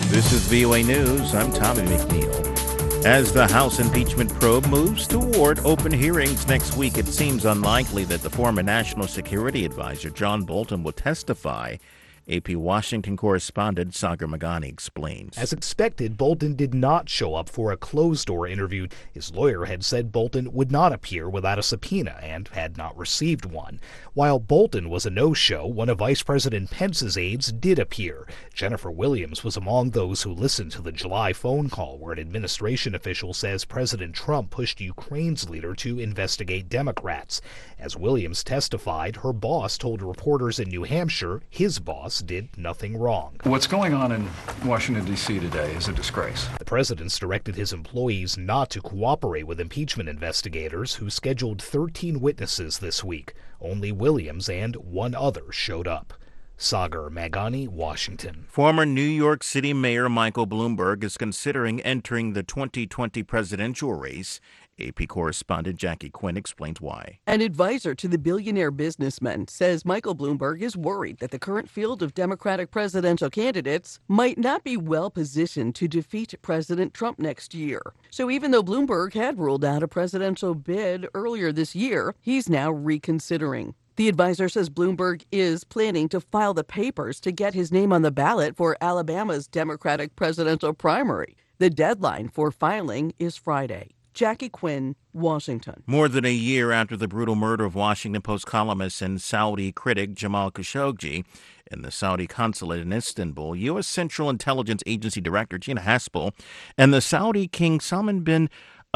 This is VOA News. I'm Tommy McNeil. As the House impeachment probe moves toward open hearings next week, it seems unlikely that the former National Security Advisor John Bolton will testify. AP Washington correspondent Sagar Meghani explains. As expected, Bolton did not show up for a closed-door interview. His lawyer had said Bolton would not appear without a subpoena and had not received one. While Bolton was a no-show, one of Vice President Pence's aides did appear. Jennifer Williams was among those who listened to the July phone call where an administration official says President Trump pushed Ukraine's leader to investigate Democrats. As Williams testified, her boss told reporters in New Hampshire his boss did nothing wrong. What's going on in Washington, D.C. today is a disgrace. The president's directed his employees not to cooperate with impeachment investigators who scheduled 13 witnesses this week. Only Williams and one other showed up. Sagar Meghani, Washington. Former New York City Mayor Michael Bloomberg is considering entering the 2020 presidential race. AP correspondent Jackie Quinn explains why. An advisor to the billionaire businessman says Michael Bloomberg is worried that the current field of Democratic presidential candidates might not be well positioned to defeat President Trump next year. So even though Bloomberg had ruled out a presidential bid earlier this year, he's now reconsidering. The advisor says Bloomberg is planning to file the papers to get his name on the ballot for Alabama's Democratic presidential primary. The deadline for filing is Friday. Jackie Quinn, Washington. More than a year after the brutal murder of Washington Post columnist and Saudi critic Jamal Khashoggi in the Saudi consulate in Istanbul, U.S. Central Intelligence Agency Director Gina Haspel and the Saudi King Salman bin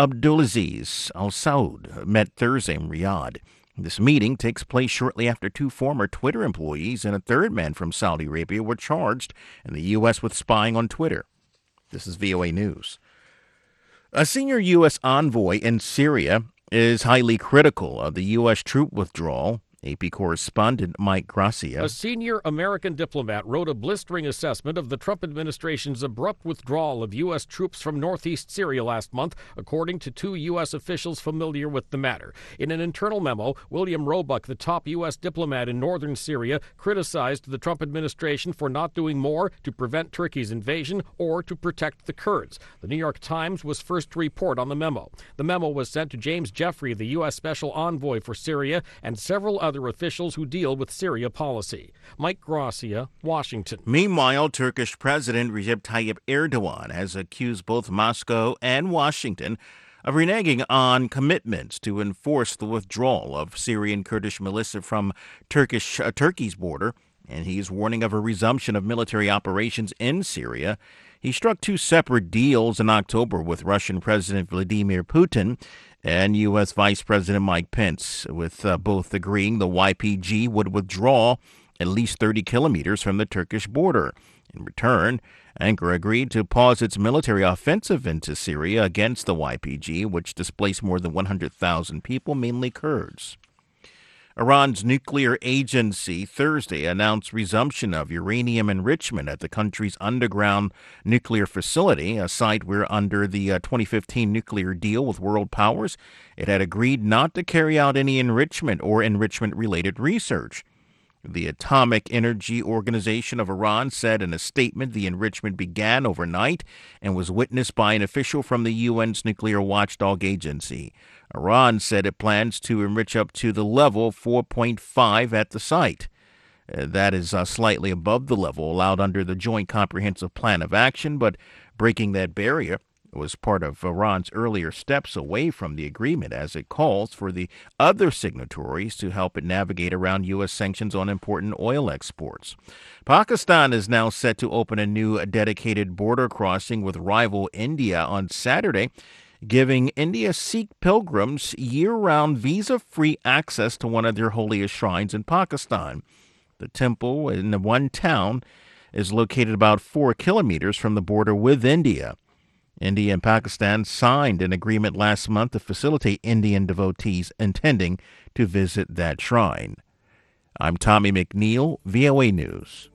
Abdulaziz Al Saud met Thursday in Riyadh. This meeting takes place shortly after two former Twitter employees and a third man from Saudi Arabia were charged in the U.S. with spying on Twitter. This is VOA News. A senior U.S. envoy in Syria is highly critical of the U.S. troop withdrawal. AP correspondent Mike Gracia. A senior American diplomat wrote a blistering assessment of the Trump administration's abrupt withdrawal of U.S. troops from northeast Syria last month, according to two U.S. officials familiar with the matter. In an internal memo, William Roebuck, the top U.S. diplomat in northern Syria, criticized the Trump administration for not doing more to prevent Turkey's invasion or to protect the Kurds. The New York Times was first to report on the memo. The memo was sent to James Jeffrey, the U.S. Special Envoy for Syria, and several other officials who deal with Syria policy. Mike Gracia, Washington. Meanwhile, Turkish President Recep Tayyip Erdogan has accused both Moscow and Washington of reneging on commitments to enforce the withdrawal of Syrian Kurdish militia from Turkey's border, and he is warning of a resumption of military operations in Syria. He struck two separate deals in October with Russian President Vladimir Putin and U.S. Vice President Mike Pence, with both agreeing the YPG would withdraw at least 30 kilometers from the Turkish border. In return, Ankara agreed to pause its military offensive into Syria against the YPG, which displaced more than 100,000 people, mainly Kurds. Iran's nuclear agency Thursday announced resumption of uranium enrichment at the country's underground nuclear facility, a site where under the 2015 nuclear deal with world powers, it had agreed not to carry out any enrichment or enrichment-related research. The Atomic Energy Organization of Iran said in a statement the enrichment began overnight and was witnessed by an official from the UN's nuclear watchdog agency. Iran said it plans to enrich up to the level 4.5 at the site. That is slightly above the level allowed under the Joint Comprehensive Plan of Action, but breaking that barrier was part of Iran's earlier steps away from the agreement, as it calls for the other signatories to help it navigate around U.S. sanctions on important oil exports. Pakistan is now set to open a new dedicated border crossing with rival India on Saturday, giving India's Sikh pilgrims year-round visa-free access to one of their holiest shrines in Pakistan. The temple in the one town is located about 4 kilometers from the border with India. India and Pakistan signed an agreement last month to facilitate Indian devotees intending to visit that shrine. I'm Tommy McNeil, VOA News.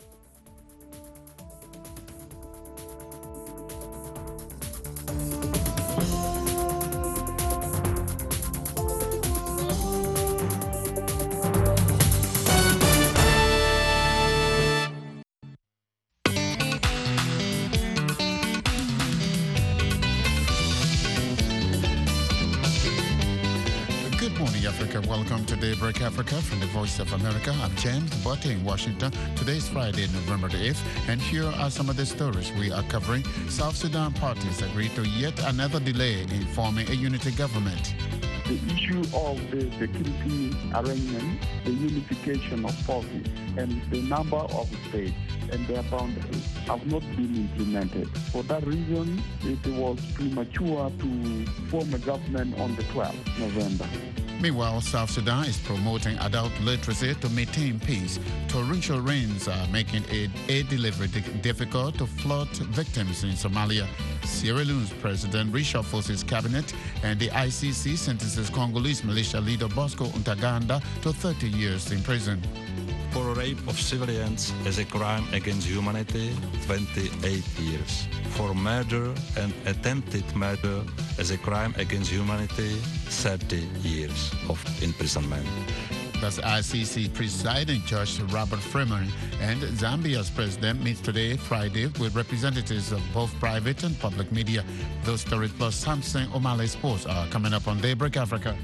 America. Welcome to Daybreak Africa from the Voice of America. I'm James Botte in Washington. Today is Friday, November the 8th, and here are some of the stories we are covering. South Sudan parties agree to yet another delay in forming a unity government. The issue of the security arrangement, the unification of forces, and the number of states and their boundaries have not been implemented. For that reason, it was premature to form a government on the 12th November. Meanwhile, South Sudan is promoting adult literacy to maintain peace. Torrential rains are making aid delivery difficult to flood victims in Somalia. Sierra Leone's president reshuffles his cabinet, and the ICC sentences Congolese militia leader Bosco Ntaganda to 30 years in prison. For rape of civilians as a crime against humanity, 28 years. For murder and attempted murder as a crime against humanity, 30 years of imprisonment. That's ICC presiding judge Robert Freeman, and Zambia's president meets today, Friday, with representatives of both private and public media. Those stories plus Samson O'Malley Sports are coming up on Daybreak Africa.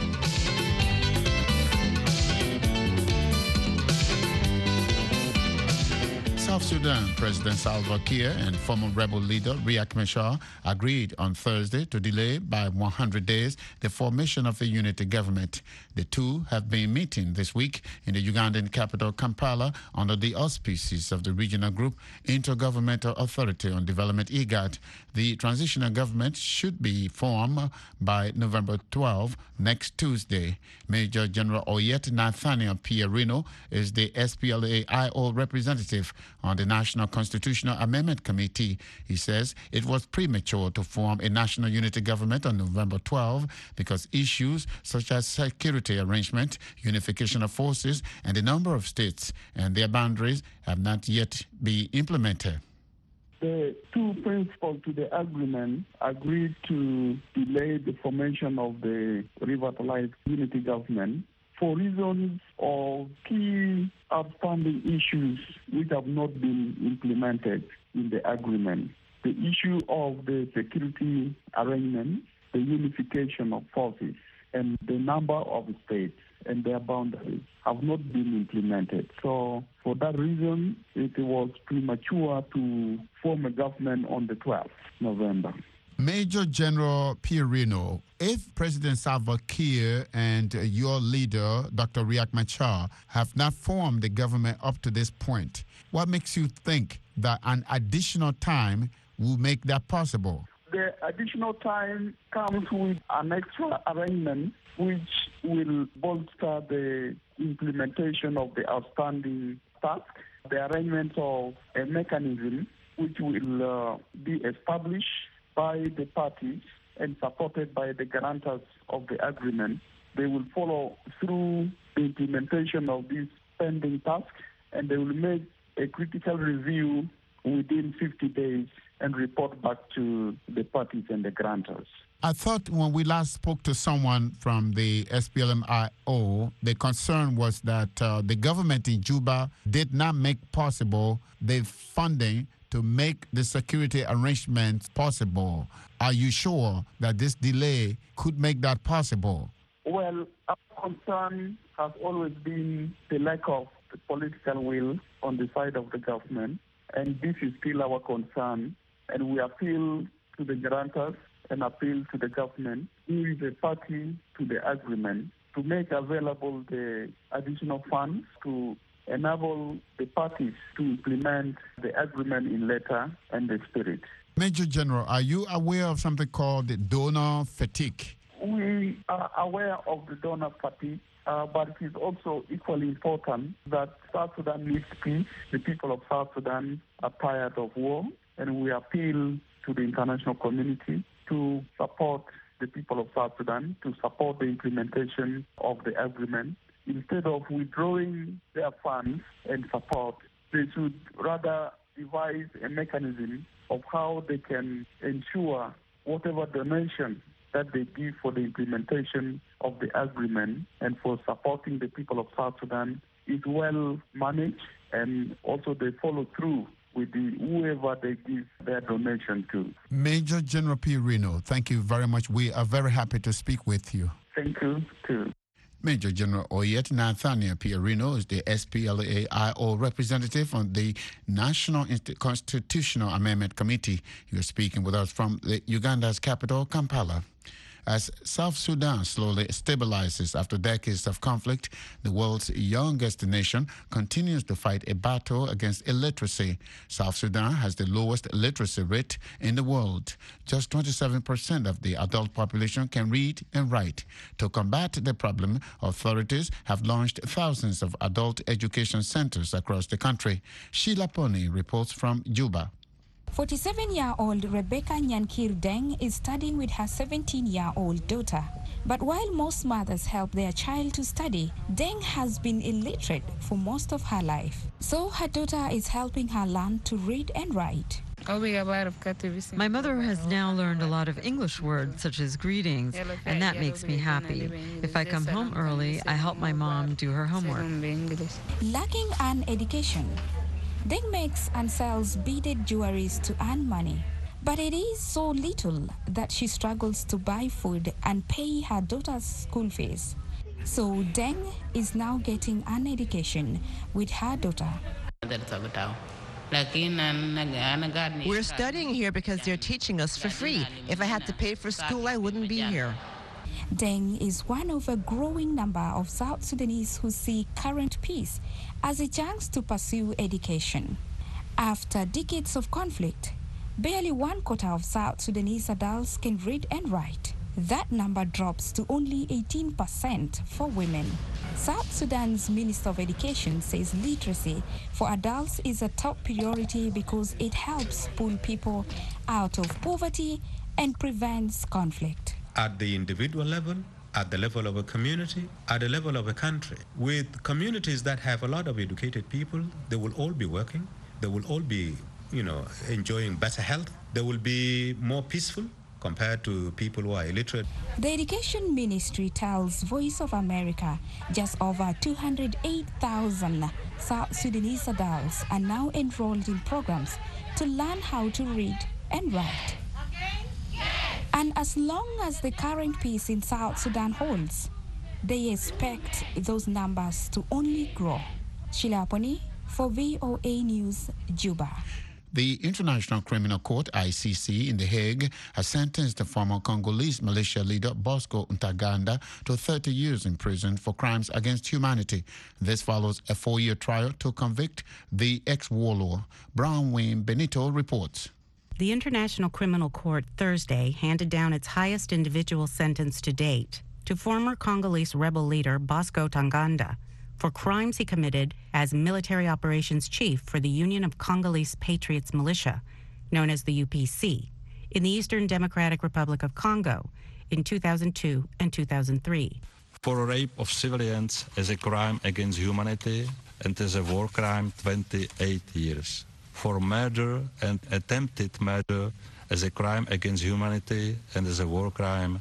South Sudan President Salva Kiir and former rebel leader Riek Machar agreed on Thursday to delay by 100 days the formation of a unity government. The two have been meeting this week in the Ugandan capital Kampala under the auspices of the regional group Intergovernmental Authority on Development IGAD. The transitional government should be formed by November 12, next Tuesday. Major General Oyet Nathaniel Pierino is the SPLA-IO representative on the National Constitutional Amendment Committee. He says it was premature to form a national unity government on November 12 because issues such as security arrangement, unification of forces, and the number of states and their boundaries have not yet been implemented. The two principals to the agreement agreed to delay the formation of the revitalized unity government for reasons of key outstanding issues which have not been implemented in the agreement. The issue of the security arrangement, the unification of forces, and the number of states and their boundaries have not been implemented. So for that reason, it was premature to form a government on the 12th November. Major General Pierino, if President Salva Kiir and your leader, Dr. Riek Machar, have not formed the government up to this point, what makes you think that an additional time will make that possible? The additional time comes with an extra arrangement which will bolster the implementation of the outstanding task, the arrangement of a mechanism which will be established by the parties and supported by the guarantors of the agreement. They will follow through the implementation of this pending task, and they will make a critical review within 50 days and report back to the parties and the grantors. I thought when we last spoke to someone from the SPLM-IO, the concern was that the government in Juba did not make possible the funding to make the security arrangements possible. Are you sure that this delay could make that possible? Well, our concern has always been the lack of the political will on the side of the government, and this is still our concern. And we appeal to the guarantors and appeal to the government, who is a party to the agreement, to make available the additional funds to enable the parties to implement the agreement in letter and the spirit. Major General, are you aware of something called the donor fatigue? We are aware of the donor fatigue, but it is also equally important that South Sudan needs peace. The people of South Sudan are tired of war, and we appeal to the international community to support the people of South Sudan, to support the implementation of the agreement. Instead of withdrawing their funds and support, they should rather devise a mechanism of how they can ensure whatever donation that they give for the implementation of the agreement and for supporting the people of South Sudan is well managed, and also they follow through with whoever they give their donation to. Major General Pierino, thank you very much. We are very happy to speak with you. Thank you, too. Major General Oyet Nathaniel Pierino is the SPLA-IO representative on the National Constitutional Amendment Committee. He was speaking with us from Uganda's capital, Kampala. As South Sudan slowly stabilizes after decades of conflict, the world's youngest nation continues to fight a battle against illiteracy. South Sudan has the lowest literacy rate in the world. Just 27% of the adult population can read and write. To combat the problem, authorities have launched thousands of adult education centers across the country. Sheila Pony reports from Juba. 47-year-old Rebecca Nyankir Deng is studying with her 17-year-old daughter. But while most mothers help their child to study, Deng has been illiterate for most of her life. So her daughter is helping her learn to read and write. My mother has now learned a lot of English words, such as greetings, and that makes me happy. If I come home early, I help my mom do her homework. Lacking an education, Deng makes and sells beaded jewelries to earn money. But it is so little that she struggles to buy food and pay her daughter's school fees. So Deng is now getting an education with her daughter. We're studying here because they're teaching us for free. If I had to pay for school, I wouldn't be here. Deng is one of a growing number of South Sudanese who see current peace as a chance to pursue education. After decades of conflict, barely 1/4 of South Sudanese adults can read and write. That number drops to only 18% for women. South Sudan's Minister of Education says literacy for adults is a top priority because it helps pull people out of poverty and prevents conflict. At the individual level, at the level of a community, at the level of a country. With communities that have a lot of educated people, they will all be working. They will all be, enjoying better health. They will be more peaceful compared to people who are illiterate. The Education Ministry tells Voice of America just over 208,000 South Sudanese adults are now enrolled in programs to learn how to read and write. And as long as the current peace in South Sudan holds, they expect those numbers to only grow. Sheila Pony for VOA News, Juba. The International Criminal Court, ICC, in The Hague has sentenced the former Congolese militia leader Bosco Ntaganda to 30 years in prison for crimes against humanity. This follows a 4-year trial to convict the ex-warlord. Brown Wayne Benito reports. The International Criminal Court Thursday handed down its highest individual sentence to date to former Congolese rebel leader Bosco Ntaganda for crimes he committed as military operations chief for the Union of Congolese Patriots Militia, known as the UPC, in the Eastern Democratic Republic of Congo in 2002 and 2003. For rape of civilians as a crime against humanity and as a war crime, 28 years. For murder and attempted murder as a crime against humanity and as a war crime,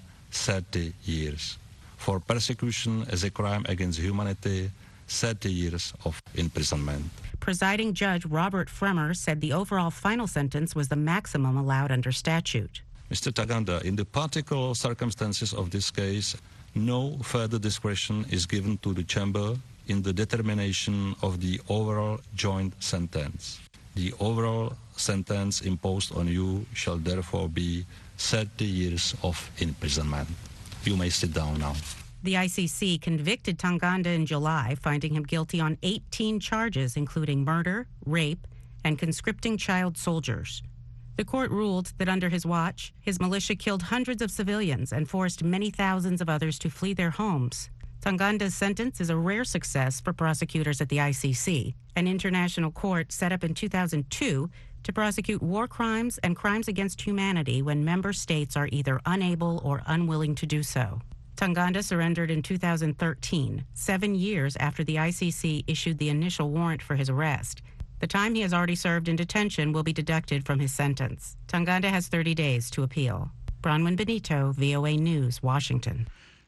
30 years. For persecution as a crime against humanity, 30 years of imprisonment. Presiding Judge Robert Fremmer said the overall final sentence was the maximum allowed under statute. Mr. Ntaganda, in the particular circumstances of this case, no further discretion is given to the Chamber in the determination of the overall joint sentence. The overall sentence imposed on you shall therefore be 30 years of imprisonment. You may sit down now. The ICC convicted Ntaganda in July, finding him guilty on 18 charges, including murder, rape, and conscripting child soldiers. The court ruled that under his watch, his militia killed hundreds of civilians and forced many thousands of others to flee their homes. Ntaganda's sentence is a rare success for prosecutors at the ICC, an international court set up in 2002 to prosecute war crimes and crimes against humanity when member states are either unable or unwilling to do so. Ntaganda surrendered in 2013, 7 years after the ICC issued the initial warrant for his arrest. The time he has already served in detention will be deducted from his sentence. Ntaganda has 30 days to appeal. Bronwyn Benito, VOA News, Washington.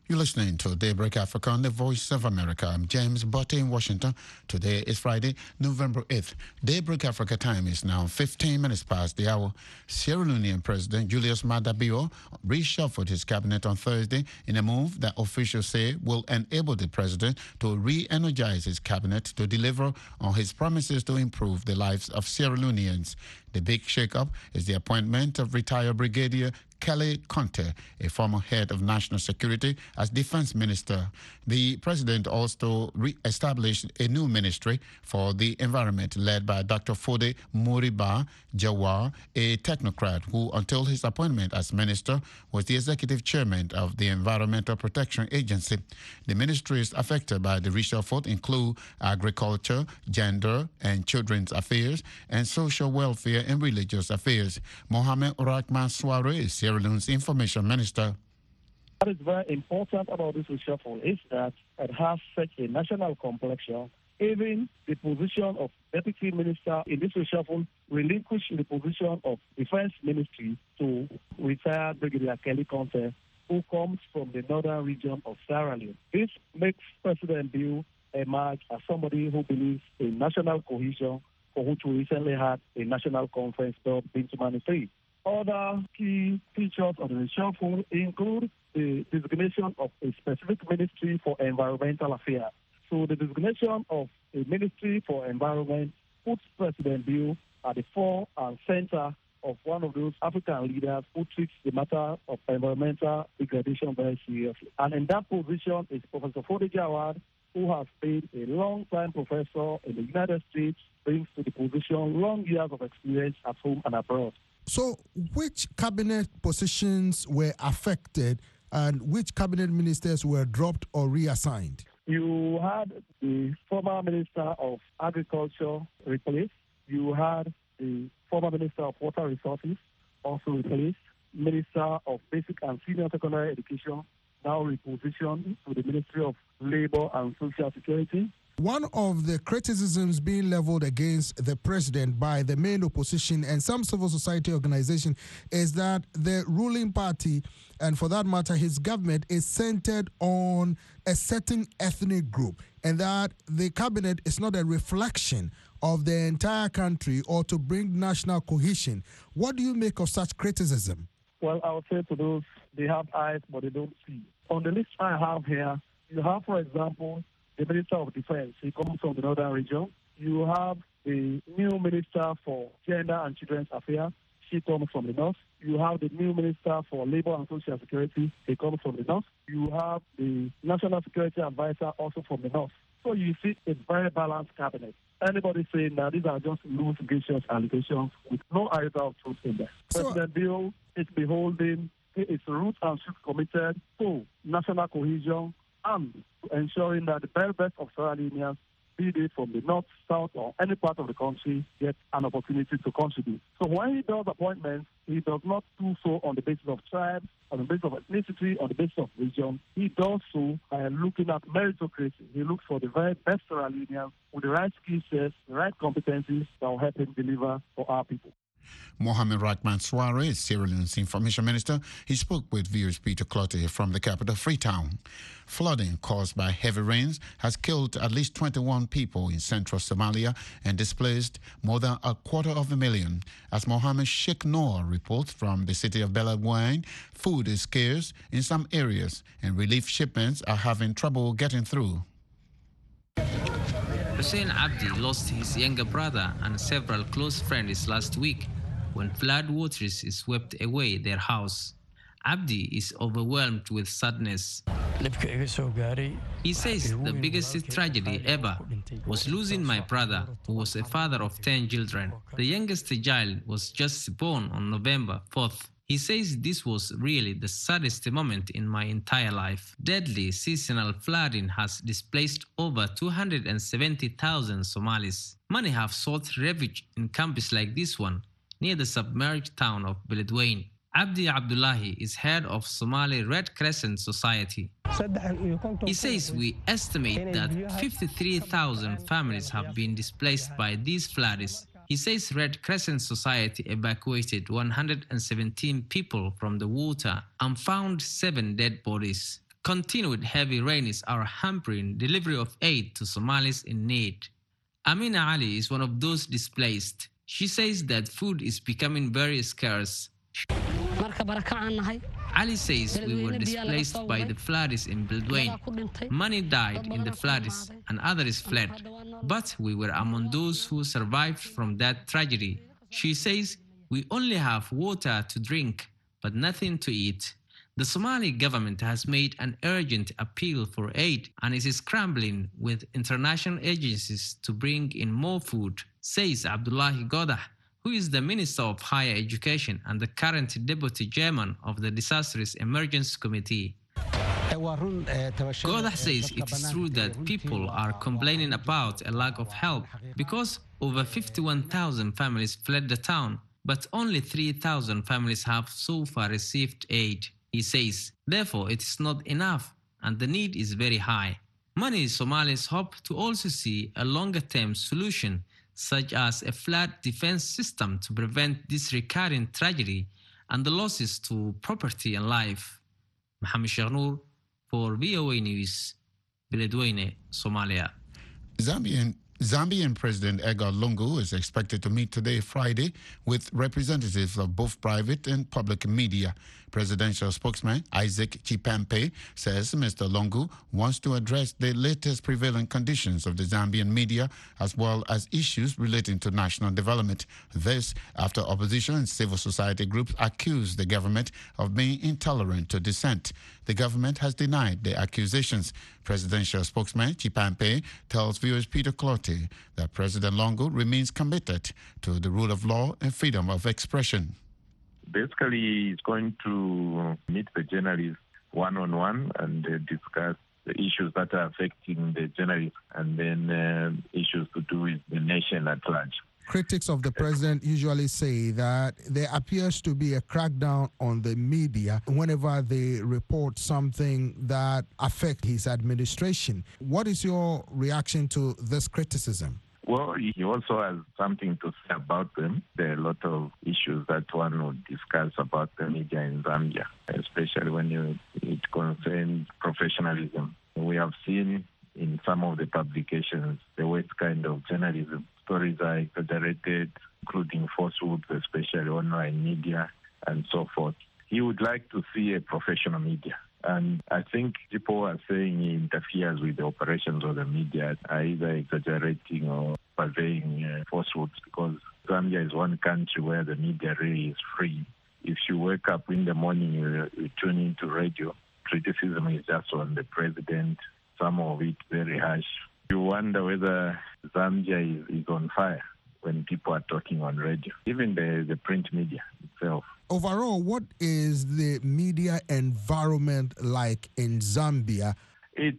You're listening to Daybreak Africa on the Voice of America. I'm James Botte in Washington. Today is Friday, November 8th. Daybreak Africa time is now 15 minutes past the hour. Sierra Leonean President Julius Maada Bio reshuffled his cabinet on Thursday in a move that officials say will enable the president to re-energize his cabinet to deliver on his promises to improve the lives of Sierra Leoneans. The big shakeup is the appointment of retired Brigadier Kelly Conte, a former head of national security, as defense minister. The president also re-established a new ministry for the environment led by Dr. Fode Moriba Jawar, a technocrat who, until his appointment as minister, was the executive chairman of the Environmental Protection Agency. The ministries affected by the reshuffle include agriculture, gender and children's affairs, and social welfare and religious affairs. Mohamed Rahman Suare is Sierra Leone's information minister. What is very important about this reshuffle is that it has such a national complexion. Even the position of deputy minister in this reshuffle relinquished the position of defense ministry to retired Brigadier Kelly Conte, who comes from the northern region of Sierra Leone. This makes President Bio emerge as somebody who believes in national cohesion, for which we recently had a national conference dubbed Bintumani 3. Other key features of the reshuffle include the designation of a specific ministry for environmental affairs. So the designation of a ministry for environment puts President Bio at the fore and center of one of those African leaders who treats the matter of environmental degradation very seriously. And in that position is Professor Fode Jawar, who has been a long-time professor in the United States, brings to the position long years of experience at home and abroad. So which cabinet positions were affected and which cabinet ministers were dropped or reassigned? You had the former Minister of Agriculture replaced. You had the former Minister of Water Resources also replaced. Minister of Basic and Senior Secondary Education now repositioned to the Ministry of Labor and Social Security. One of the criticisms being leveled against the president by the main opposition and some civil society organizations is that the ruling party, and for that matter his government, is centered on a certain ethnic group, and that the cabinet is not a reflection of the entire country or to bring national cohesion. What do you make of such criticism? Well, I would say to those, they have eyes but they don't see. On the list I have here, you have, for example, the Minister of Defense. He comes from the northern region. You have the new Minister for Gender and Children's Affairs. She comes from the north. You have the new Minister for Labor and Social Security. He comes from the north. You have the National Security Advisor also from the north. So you see a very balanced cabinet. Anybody saying that these are just loose, vicious allegations with no iota of truth in there. President Bio is beholding, his roots and should committed to national cohesion and ensuring that the very best of Sierra Leoneans, be they from the north, south, or any part of the country, get an opportunity to contribute. So when he does appointments, he does not do so on the basis of tribes, on the basis of ethnicity, on the basis of region. He does so by looking at meritocracy. He looks for the very best Sierra Leoneans with the right skill sets, the right competencies that will help him deliver for our people. Mohamed Rahman Suare is Sierra Leone's information minister. He spoke with viewers Peter Clottey from the capital, Freetown. Flooding caused by heavy rains has killed at least 21 people in central Somalia and displaced more than 250,000. As Mohammed Sheikh Noor reports from the city of Beledweyne, food is scarce in some areas and relief shipments are having trouble getting through. Hussein Abdi lost his younger brother and several close friends last week when flood waters swept away their house. Abdi is overwhelmed with sadness. He says the biggest tragedy ever was losing my brother, who was a father of 10 children. The youngest child was just born on November 4th. He says this was really the saddest moment in my entire life. Deadly seasonal flooding has displaced over 270,000 Somalis. Many have sought refuge in camps like this one, near the submerged town of Beledweyne. Abdi Abdullahi is head of Somali Red Crescent Society. He says we estimate that 53,000 families have been displaced by these floods. He says Red Crescent Society evacuated 117 people from the water and found 7 dead bodies. Continued heavy rains are hampering delivery of aid to Somalis in need. Amina Ali is one of those displaced. She says that food is becoming very scarce. Ali says we were displaced by the floods in Beledweyne. Many died in the floods and others fled. But we were among those who survived from that tragedy. She says we only have water to drink, but nothing to eat. The Somali government has made an urgent appeal for aid and is scrambling with international agencies to bring in more food, says Abdullahi Godah, who is the Minister of Higher Education and the current Deputy Chairman of the Disasters Emergency Committee. Godah says it is true that people are complaining about a lack of help because over 51,000 families fled the town, but only 3,000 families have so far received aid. He says, therefore, it is not enough and the need is very high. Many Somalis hope to also see a longer-term solution, such as a flood defense system to prevent this recurring tragedy and the losses to property and life. Mohammed Shagnour for VOA News, Beledweyne, Somalia. Zambian President Edgar Lungu is expected to meet today, Friday, with representatives of both private and public media. Presidential spokesman Isaac Chipampe says Mr. Lungu wants to address the latest prevailing conditions of the Zambian media as well as issues relating to national development. This after opposition and civil society groups accused the government of being intolerant to dissent. The government has denied the accusations. Presidential spokesman Chipampe tells viewers Peter Clottey that President Lungu remains committed to the rule of law and freedom of expression. Basically, he's going to meet the journalists one-on-one and discuss the issues that are affecting the journalists and then issues to do with the nation at large. Critics of the president usually say that there appears to be a crackdown on the media whenever they report something that affects his administration. What is your reaction to this criticism? Well, he also has something to say about them. There are a lot of issues that one would discuss about the media in Zambia, especially when it concerns professionalism. We have seen in some of the publications the worst kind of journalism. Stories are exaggerated, including falsehoods, especially online media and so forth. He would like to see a professional media. And I think people are saying he interferes with the operations of the media, either exaggerating or purveying falsehoods, because Zambia is one country where the media really is free. If you wake up in the morning, you tune into radio, criticism is just on the president, some of it very harsh. You wonder whether Zambia is on fire when people are talking on radio, even the print media itself. Overall, what is the media environment like in Zambia? It's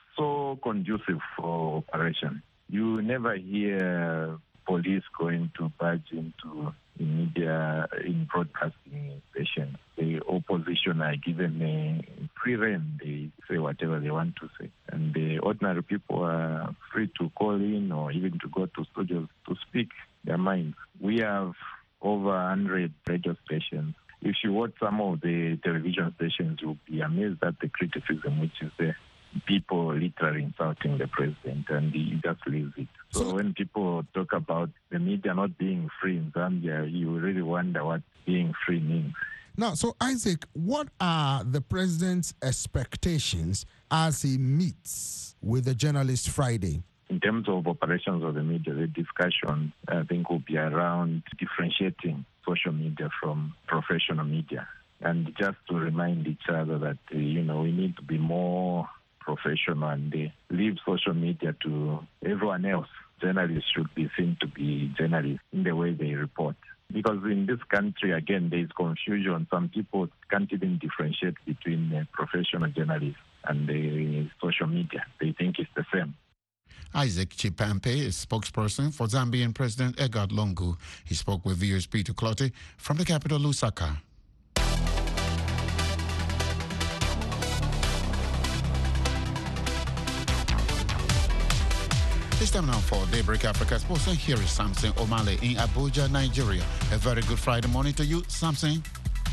so conducive for operation. You never hear police going to barge into the media in broadcasting stations. The opposition are given a free rein. They say whatever they want to say. And the ordinary people are free to call in or even to go to studios to speak their minds. We have over 100 radio stations. If you watch some of the television stations, you'll be amazed at the criticism which is there. People literally insulting the president, and he just leaves it. So when people talk about the media not being free in Zambia, you really wonder what being free means. Now, so Isaac, what are the president's expectations as he meets with the journalists Friday? In terms of operations of the media, the discussion, I think, will be around differentiating social media from professional media. And just to remind each other that, we need to be more professional and leave social media to everyone else. Journalists should be seen to be journalists in the way they report. Because in this country, again, there is confusion. Some people can't even differentiate between professional journalists and the social media. They think it's the same. Isaac Chipampe is spokesperson for Zambian President Edgar Lungu. He spoke with viewers Peter Clottey from the capital, Lusaka. It's time now for Daybreak Africa Sports, and here is Samson Omale in Abuja, Nigeria. A very good Friday morning to you, Samson.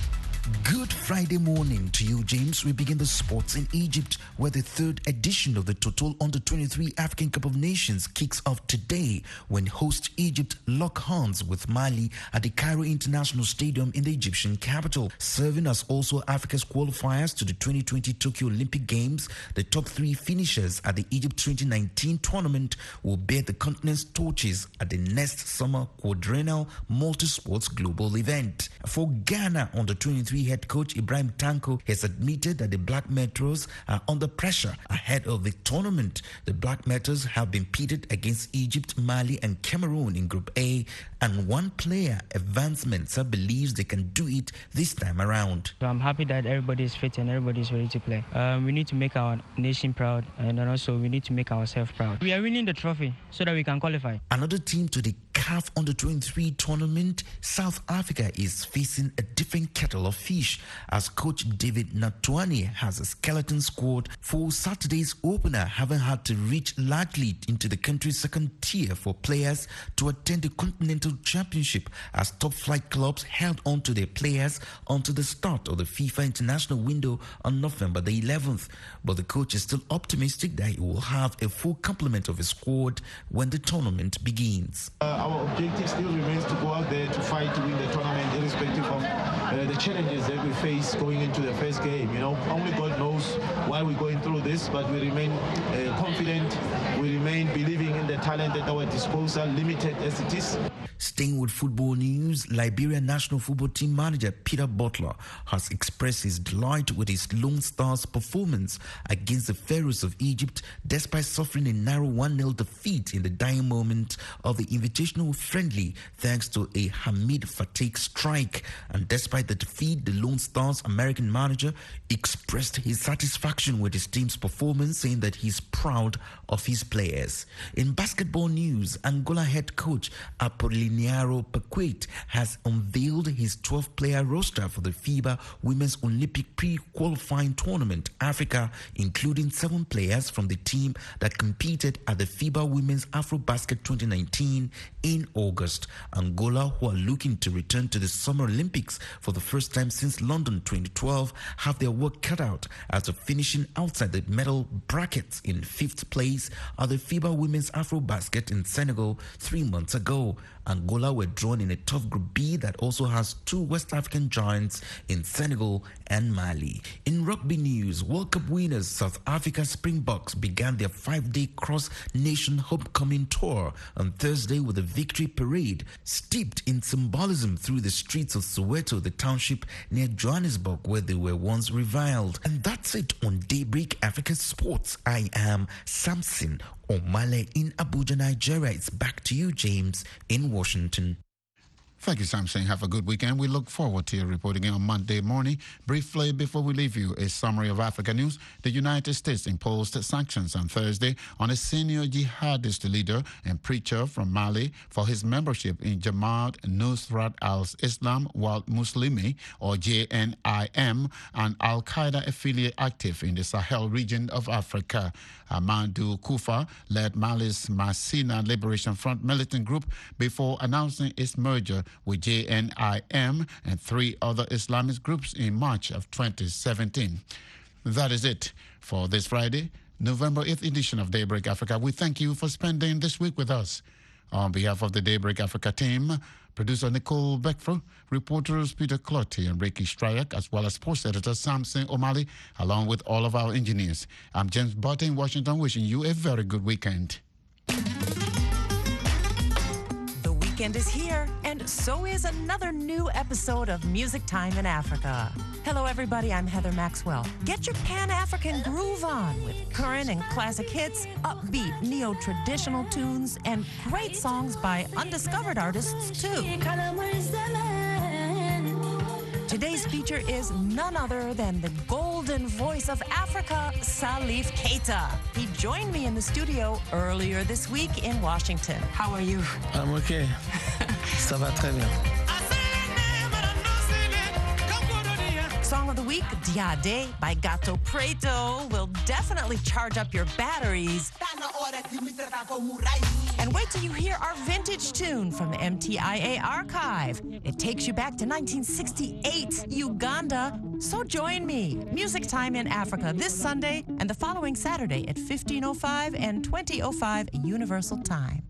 Good Friday morning to you, James. We begin the sports in Egypt, where the third edition of the Total Under-23 African Cup of Nations kicks off today when host Egypt lock horns with Mali at the Cairo International Stadium in the Egyptian capital. Serving as also Africa's qualifiers to the 2020 Tokyo Olympic Games, the top three finishers at the Egypt 2019 tournament will bear the continent's torches at the next summer quadrennial multi-sports global event. For Ghana, Under-23 head coach Ibrahim Tanko has admitted that the Black Metros are under pressure ahead of the tournament. The Black Metros have been pitted against Egypt, Mali and Cameroon in Group A, and one player, Evans Mensah, believes they can do it this time around. So I'm happy that everybody is fit and everybody is ready to play. We need to make our nation proud, and also we need to make ourselves proud. We are winning the trophy so that we can qualify. Another team to the CAF Under-23 tournament, South Africa is facing a different kettle of fish as coach David Natwani has a skeleton squad for Saturday's opener, having had to reach largely into the country's second tier for players to attend the Continental Championship as top flight clubs held on to their players until the start of the FIFA international window on November the 11th. But the coach is still optimistic that he will have a full complement of his squad when the tournament begins. Our objective still remains to go out there to fight to win the tournament, irrespective of the challenges that we face going into the first game. You know, only God knows why we're going through this, but we remain confident. We remain believing in the talent at our disposal, limited as it is. Staying with football news, Liberia national football team manager Peter Butler has expressed his delight with his Lone Stars' performance against the Pharaohs of Egypt, despite suffering a narrow 1-0 defeat in the dying moment of the invitational friendly thanks to a Hamid Fatik strike. And despite the defeat, the Lone Stars' American manager expressed his satisfaction with his team's performance, saying that he's proud of his players. In basketball news, Angola head coach Apoliniaro Paquet has unveiled his 12-player roster for the FIBA Women's Olympic pre-qualifying tournament Africa, including 7 players from the team that competed at the FIBA Women's AfroBasket 2019 in August. Angola, who are looking to return to the Summer Olympics for the first time since London 2012, have their work cut out after finishing outside the medal brackets in 5th place at the FIBA Women's AfroBasket in Senegal 3 months ago. Angola were drawn in a tough Group B that also has 2 West African giants in Senegal and Mali. In rugby news, World Cup winners South Africa Springboks began their 5-day cross-nation homecoming tour on Thursday with a victory parade steeped in symbolism through the streets of Soweto, the township near Johannesburg where they were once reviled. And that's it on Daybreak Africa Sports. I am Samson Omale in Abuja, Nigeria. It's back to you, James, in Washington. Thank you, Samson. Have a good weekend. We look forward to your reporting on Monday morning. Briefly, before we leave you, a summary of Africa news. The United States imposed sanctions on Thursday on a senior jihadist leader and preacher from Mali for his membership in Jamaat Nusrat al-Islam wal Muslimi, or JNIM, an al-Qaeda affiliate active in the Sahel region of Africa. Amadou Koufa led Mali's Massina Liberation Front militant group before announcing its merger with JNIM and 3 other Islamist groups in March of 2017. That is it for this Friday, November 8th edition of Daybreak Africa. We thank you for spending this week with us. On behalf of the Daybreak Africa team, producer Nicole Beckford, reporters Peter Clotti and Ricky Stryak, as well as sports editor Samson Omali, along with all of our engineers. I'm James Barton in Washington, wishing you a very good weekend. The weekend is here, and so is another new episode of Music Time in Africa. Hello, everybody. I'm Heather Maxwell. Get your Pan-African groove on with current and classic hits, upbeat neo-traditional tunes, and great songs by undiscovered artists, too. Today's feature is none other than the golden voice of Africa, Salif Keita. He joined me in the studio earlier this week in Washington. How are you? I'm okay. Ça va très bien. Song of the week, Diade by Gato Preto, will definitely charge up your batteries And wait till you hear our vintage tune from the MTIA archive. It takes you back to 1968, Uganda. So join me, Music Time in Africa, this Sunday and the following Saturday at 15:05 and 20:05 Universal Time.